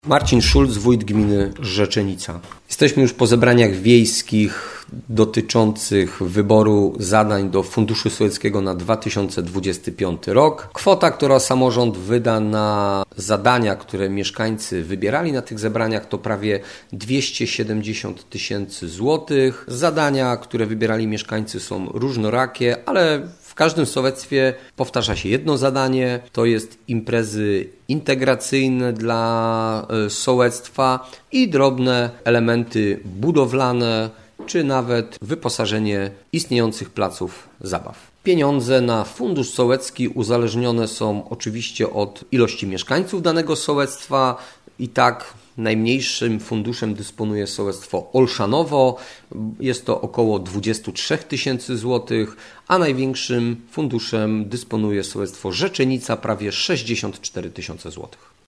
Marcin Szulc, wójt gminy Rzeczenica. Jesteśmy już po zebraniach wiejskich dotyczących wyboru zadań do Funduszu Sołeckiego na 2025 rok. Kwota, którą samorząd wyda na zadania, które mieszkańcy wybierali na tych zebraniach, to prawie 270 000 złotych. Zadania, które wybierali mieszkańcy, są różnorakie, ale w każdym sołectwie powtarza się jedno zadanie, to jest imprezy integracyjne dla sołectwa i drobne elementy budowlane, czy nawet wyposażenie istniejących placów zabaw. Pieniądze na fundusz sołecki uzależnione są oczywiście od ilości mieszkańców danego sołectwa i tak najmniejszym funduszem dysponuje sołectwo Olszanowo, jest to około 23 000 złotych, a największym funduszem dysponuje sołectwo Rzeczenica, prawie 64 000 złotych.